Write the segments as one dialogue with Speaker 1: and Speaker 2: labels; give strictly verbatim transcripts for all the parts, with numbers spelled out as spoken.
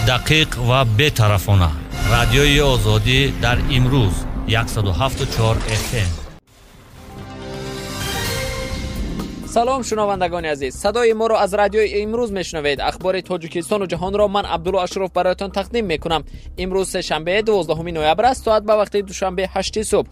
Speaker 1: دقیق و بی‌طرفانه. رادیوی آزادی در امروز صد و هفت و چهار اف ام.
Speaker 2: سلام شنوندگان عزیز، صدای ما را از رادیوی امروز میشنوید. اخبار تاجیکستان و جهان را من عبدالله اشرف برایتان تقدیم میکنم. امروز سه شنبه دوازدهم نوامبر است، ساعت به وقت دوشنبه هشت صبح.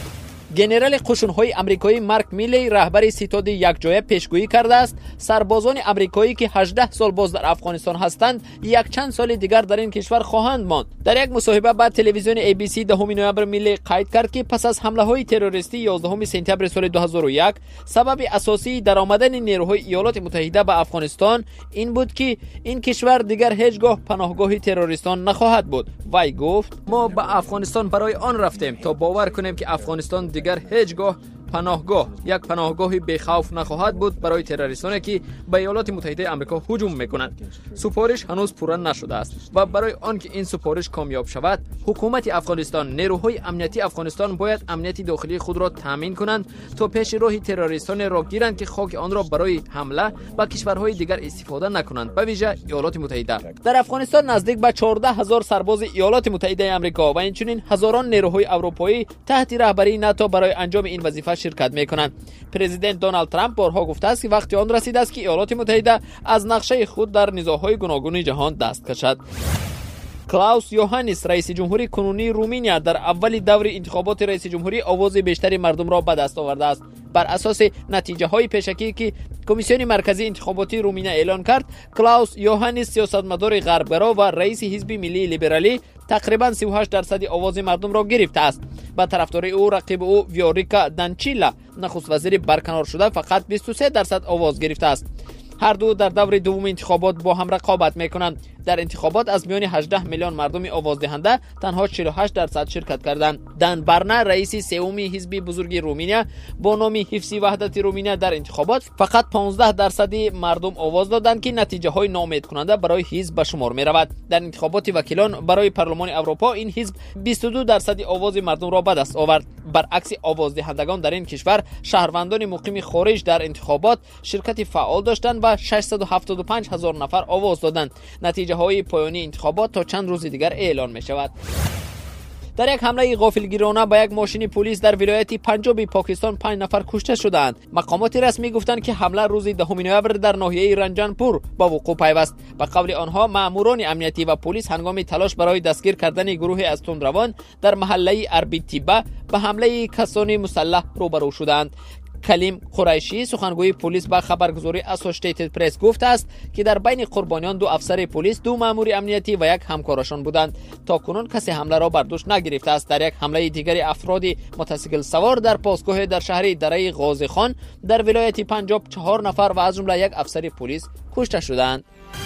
Speaker 2: گنرال قشون‌های آمریکایی مارک میلی رهبر ستاد یکجایه پیشگویی کرده است سربازان آمریکایی که هجده سال باز در افغانستان هستند یک چند سال دیگر در این کشور خواهند ماند. در یک مصاحبه با تلویزیون ای بی سی دهم نوامبر میلی قید کرد که پس از حمله‌های تروریستی یازدهم سپتامبر سال دو هزار و یک سبب اساسی در آمدن نیروهای ایالات متحده به افغانستان این بود که این کشور دیگر هیچگاه پناهگاه تروریستان نخواهد بود. وی گفت: ما به افغانستان برای آن رفتیم تا باور کنیم که افغانستان دیگر هیچگاه پناهگاه یک پناهگاه بی‌خوف نخواهد بود برای تروریستانی که به ایالات متحده آمریکا هجوم میکنند. سپارش هنوز پورا نشده است و برای آنکه این سپارش کامیاب شود حکومت افغانستان، نیروهای امنیتی افغانستان باید امنیت داخلی خود را تامین کنند تا پیش راه تروریستان را گیرند که خاک آن را برای حمله به کشورهای دیگر استفاده نکنند، به ویژه ایالات متحده. در افغانستان نزدیک به چهارده هزار سرباز ایالات متحده آمریکا و همچنین هزاران نیروهای اروپایی تحت رهبری ناتو برای انجام این وظیفه شرکت میکنند. پرزیدنت دونالد ترامپ بارها گفته است که وقتی آن رسیده است که ایالات متحده از نقشه خود در نزاعهای گوناگون جهان دست کشد. کلاوس یوهانیس رئیس جمهوری کنونی رومانیا در اول دور انتخابات رئیس جمهوری آواز بیشتری مردم را به دست آورده است. بر اساس نتیجه های پیشکی که کمیسیون مرکزی انتخاباتی رومانیا اعلان کرد، کلاوس یوهانیس سیاستمدار غربگرا و رئیس حزب ملی لیبرالی تقریبا سی و هشت درصد آواز مردم را گرفته است. با طرفداری او رقیب او ویوریکا دانچیلا نخست وزیر برکنار شده فقط بیست و سه درصد آواز گرفته است. هر دو در دور دوم انتخابات با هم رقابت میکنند. در انتخابات از میان هجده میلیون مردم آواز دهنده تنها چهل و هشت درصد شرکت کردند. دان برنا رئیس سوم حزب بزرگ رومانیا با نام حفظ وحدت رومانیا در انتخابات فقط پانزده درصد مردم آواز دادند که نتیجه های ناامید کننده برای حزب به شمار می رود. در انتخابات وکیلان برای پارلمان اروپا این حزب بیست و دو درصد آواز مردم را به دست آورد. برعکس آواز دهندگان در این کشور، شهروندان مقیم خارج در انتخابات شرکت فعال داشتند و ششصد و هفتاد و پنج هزار نفر آواز دادند. نتیجه های پایانی انتخابات تا چند روز دیگر اعلان می شود. در یک حمله غافلگیرانه به یک ماشین پلیس در ولایت پنجاب پاکستان پنج نفر کشته شدند. مقامات رسمی گفتند که حمله روز دهم نوامبر در ناحیه رنجانپور به وقوع پیوست. به قول آنها ماموران امنیتی و پلیس هنگام تلاش برای دستگیر کردن گروه از تندروان در محله اربیتیبه به حمله کسانی مسلح روبرو شدند. کلیم قریشی سخنگوی پلیس با خبرگزاری اسوسییتد پرس گفته است که در بین قربانیان دو افسر پلیس، دو مأمور امنیتی و یک همکارشان بودند. تا کنون کسی حمله را بر دوش نگرفته است. در یک حمله دیگری افراد موتورسیکل سوار در پاسگاه در شهر دره غازی خان در ولایت پنجاب چهار نفر و از جمله یک افسر پلیس کشته شدند.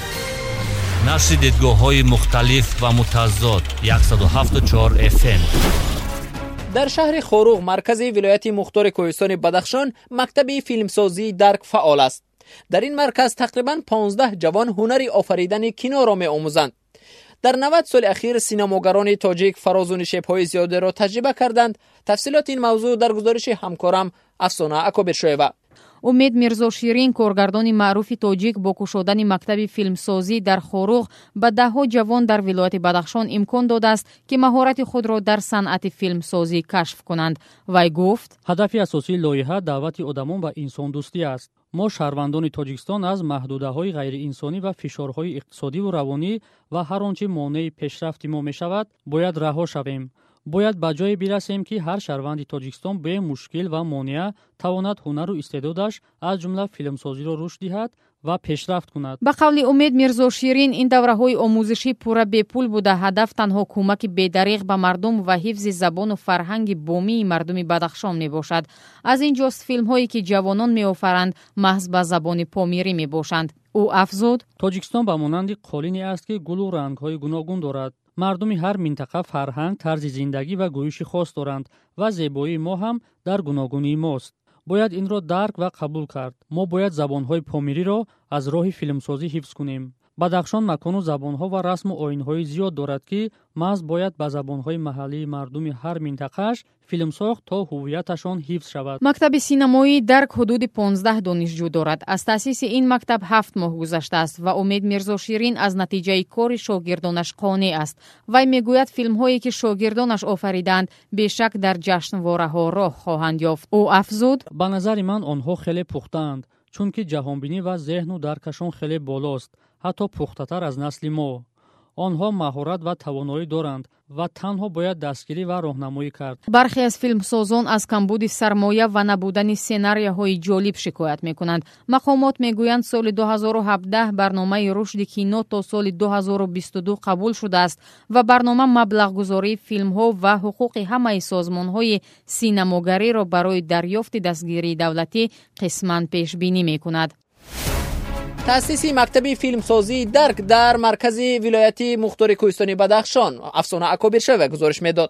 Speaker 1: نشر دیدگاه‌های مختلف و متضاد صد و هفت و چهار اف ام.
Speaker 2: در شهر خوروغ مرکز ولایت مختار کوهستان بدخشان مکتب فیلمسازی درک فعال است. در این مرکز تقریباً پانزده جوان هنری آفریدن کینو را می‌آموزند. در نود سال اخیر سینماگران تاجیک فراز و نشیب‌های زیاده را تجربه کردند. تفصیلات این موضوع در گزارش همکارم افسانه اکابرشویوا.
Speaker 3: امید میرزاشیرین کارگردان معروف تاجیک با گشودن مکتب فیلمسازی در خوروغ به دهها جوان در ولایت بدخشان امکان داده است که مهارت خود را در صنعت فیلمسازی کشف کنند. وی گفت:
Speaker 4: هدف اساسی لایحه دعوت آدمان به انسان دوستی است. ما شهروندان تاجیکستان از محدوده‌های غیر انسانی و فشارهای اقتصادی و روانی و هر آنچه مانع پیشرفت ما می‌شود باید رها شویم. باید به جای برسیم که هر شهروند تاجیکستان به مشکل و مانع تواند هنر و استعدادش از جمله فیلمسازی را رشد دهد و پیشرفت کند.
Speaker 3: به قول امید میرزاشیرین این دوره‌های آموزشی پورا بیپول بوده. هدف تنها کمک بی‌دریغ به مردم و حفظ زبان و فرهنگ بومی مردم بدخشان میباشد. از اینجاست فیلم‌هایی که جوانان میآفرند محض به زبان پامیری میباشند. او افزود:
Speaker 4: تاجیکستان به مانند قالینی است که گل و رنگ‌های گوناگون دارد. مردم هر منطقه فرهنگ، طرز زندگی و گویش خاص دارند و زیبایی ما هم در گوناگونی ماست. باید این را درک و قبول کرد. ما باید زبان‌های پامیری را از راه فیلمسازی حفظ کنیم. бадахшон макону забонҳо ва расму оинҳои зиёд дорад ки маҳз бояд ба забонҳои маҳаллии мардуми ҳар минтақааш филм сохт то ҳувияташон ҳифз шавад.
Speaker 3: мактаби синамоии дарк ҳудуди понздаҳ донишҷӯ дорад. аз таъсиси ин мактаб ҳафт моҳ гузаштааст ва умед мирзоширин аз натиҷаи кори шогирдонаш қонеъ аст. вай мегӯяд филмҳое ки шогирдонаш офариданд бешак дар ҷашнвораҳо роҳ хоҳанд ёфт. ӯ афзуд:
Speaker 4: ба назари ман онҳо хеле пухтаанд, чунки ҷаҳонбинӣ ва зеҳну даркашон хеле болост, ҳатто пухтатар аз насли мо. онҳо маҳорат ва тавоноӣ доранд ва танҳо бояд дастгирӣ ва роҳнамоӣ кард.
Speaker 3: бархе аз филмсозон аз камбуди сармоя ва набудани сценарияҳои ҷолиб шикоят мекунанд. мақомот мегӯянд соли ду ҳазору ҳабдаҳ барномаи рушди кино то соли ду ҳазору бисту ду қабул шудааст ва барнома маблағгузории филмҳо ва ҳуқуқи ҳамаи созмонҳои синамогариро барои дарёфти дастгирии давлатӣ қисман пешбинӣ мекунад.
Speaker 2: таъсиси мактаби филмсозии дарк дар маркази вилояти мухтори кӯҳистони бадахшон. афсона акобиршаве гузориш медод.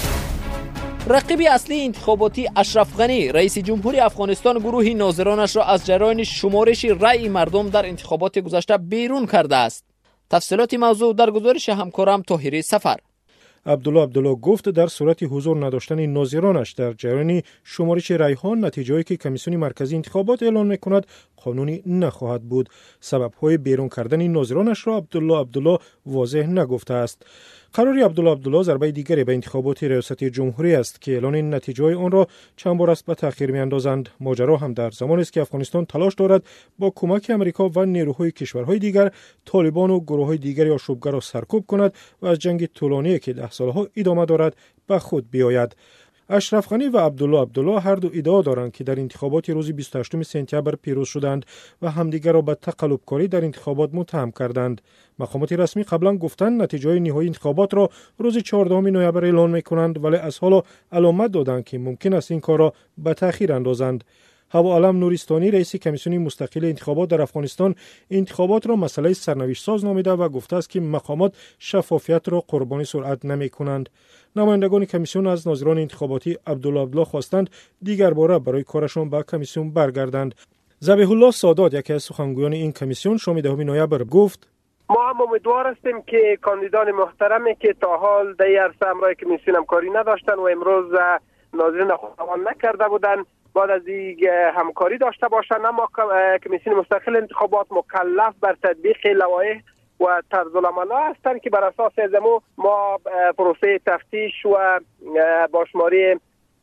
Speaker 2: рақиби аслии интихоботӣ Ашраф Ғанӣ, раиси ҷумҳури Афғонистон, гурӯҳи нозиронашро аз ҷараёни шумориши раъи мардум дар интихоботи гузашта берун кардааст. тафсилоти мавзӯъ дар гузориши ҳамкорам Тоҳири Сафар.
Speaker 5: عبدالله عبدالله گفت در صورت حضور نداشتن ناظرانش در جریان شمارش رأی‌ها نتیجه‌ای که کمیسیون مرکزی انتخابات اعلان می‌کند قانونی نخواهد بود. سبب‌های بیرون کردن ناظرانش را عبدالله عبدالله واضح نگفته است. قرار عبدالله عبدالله ضربه دیگری به انتخابات ریاست جمهوری است که اعلان نتیجه آن را چند بار است به تأخیر می‌اندازند. ماجرا هم در زمانی است که افغانستان تلاش دارد با کمک آمریکا و نیروهای کشورهای دیگر طالبان و گروه‌های دیگری آشوبگر را سرکوب کند و از جنگ طولانی که ده سالها ادامه دارد به خود بیاید. اشرف غنی و عبدالله عبدالله هر دو ادعا دارند که در انتخابات روز بیست و هشتم سپتامبر پیروز شدند و همدیگر را به تقلب‌کاری در انتخابات متهم کردند. مقامات رسمی قبلا گفتند نتیجه نهایی انتخابات را روز چهاردهم نوامبر اعلان می‌کنند، ولی از حالا علامت دادند که ممکن است این کار را به تأخیر اندازند. هوا علم نوریستانی رئیس کمیسیون مستقل انتخابات در افغانستان انتخابات را مسئله سرنوشت ساز نامیده و گفته است که مقامات شفافیت را قربانی سرعت نمی‌کنند. نمایندگان کمیسیون از ناظران انتخاباتی عبدالله عبدالله خواستند دیگر باره برای کارشان به کمیسیون برگردند. ذبیح الله سادات، یکی از سخنگویان این کمیسیون، شام دهم نوامبر گفت:
Speaker 6: ما هم امیدوار هستیم که کاندیدان محترمی که تا حال در عرصه همراه کمیسیون همکاری نداشتن و امروز ناظرین خود نکرده بودند بعد از این همکاری داشته باشند. اما کمیسیون مستقل انتخابات مکلف بر تطبیق لوایح و طرزالعمل‌ها هستند که بر اساس ازمو ما پروسه تفتیش و باشماری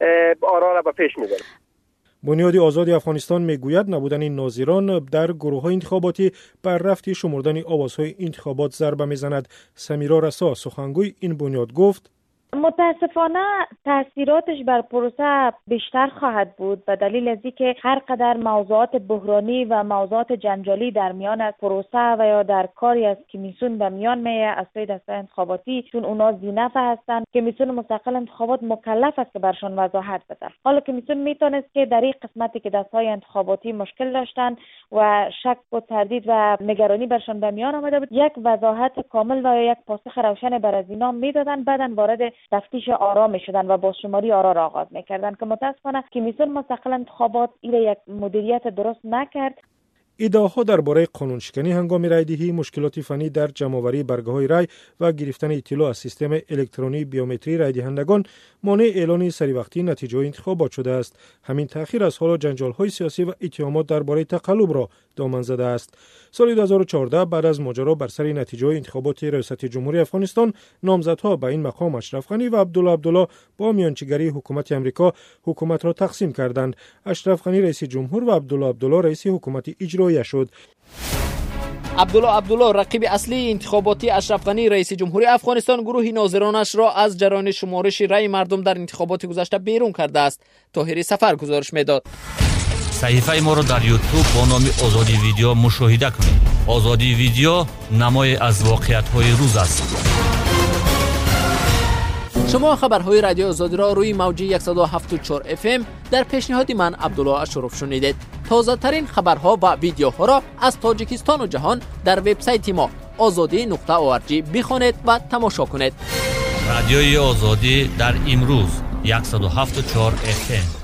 Speaker 6: آرا را به پیش میبریم.
Speaker 5: بنیاد آزاد افغانستان میگوید نبودن ناظران در گروه‌های انتخاباتی بر رفت شمردن آوازهای انتخابات ضربه میزند. سمیرا رسا، سخنگوی این بنیاد، گفت:
Speaker 7: متاسفانه تاثیراتش بر پروسه بیشتر خواهد بود به دلیل از اینکه هر قدر موضوعات بحرانی و موضوعات جنجالی در میان از پروسه و یا در کاری از کمیسیون به میان میاد از سوی دستگاه انتخاباتی، چون اونا ذی‌نفع هستند، کمیسیون مستقل انتخابات مکلف است که برشان وضاحت بده. حالا کمیسیون میتونست که در این قسمتی که دستگاه انتخاباتی مشکل داشتن و شک و تردید و نگرانی برشان به میان آمده بود، یک وضاحت کامل و یک پاسخ روشن بر از اینا میدادن، بعدن وارد تفتیش آرا میشدن و بازشماری آرا را آغاز میکردن که متاسفانه کمیسیون مستقل انتخابات این یک مدیریت درست نکرد.
Speaker 5: ادعاها درباره قانونشکنی هنگام رایدهی، مشکلات فنی در جمع‌آوری برگه‌های رای و گرفتن اطلاع از سیستم الکترونی بیومتری رای دهندگان مانع اعلان سریع نتیجه انتخابات شده است. همین تأخیر از حالا جنجال‌های سیاسی و اتهامات درباره تقلب را دامن زده است. سال دو هزار و چهارده بعد از ماجرا بر سر نتیجه انتخابات ریاست جمهوری افغانستان، نامزدها به این مقام اشرف غنی و عبدالله عبدالله با میانجیگری حکومت آمریکا حکومت را تقسیم کردند. اشرف غنی رئیس جمهور و عبدالله عبدالله رئیس حکومت اجرایی شد.
Speaker 2: عبدالله عبدالله رقیب اصلی انتخاباتی اشرف غنی رئیس جمهوری افغانستان گروه ناظرانش را از جریان شمارش رای مردم در انتخابات گذشته بیرون کرده است. طاهری سفر گزارش میداد.
Speaker 1: صحیفه ما را در یوتیوب با نام آزادی ویدیو مشاهده کنید. آزادی ویدیو نمای از واقعیت‌های روز است.
Speaker 2: شما خبرهای رادیو آزادی را روی موج صد و هفت و چهار اف ام در پیشنهاد من عبدالله اشرف شنیدید. تازه ترین خبرها و ویدیوها را از تاجیکستان و جهان در وبسایت ما آزادی نقطه او آر جی بخوانید و تماشا کنید.
Speaker 1: رادیوی آزادی در امروز صد و هفت و چهار اف ام.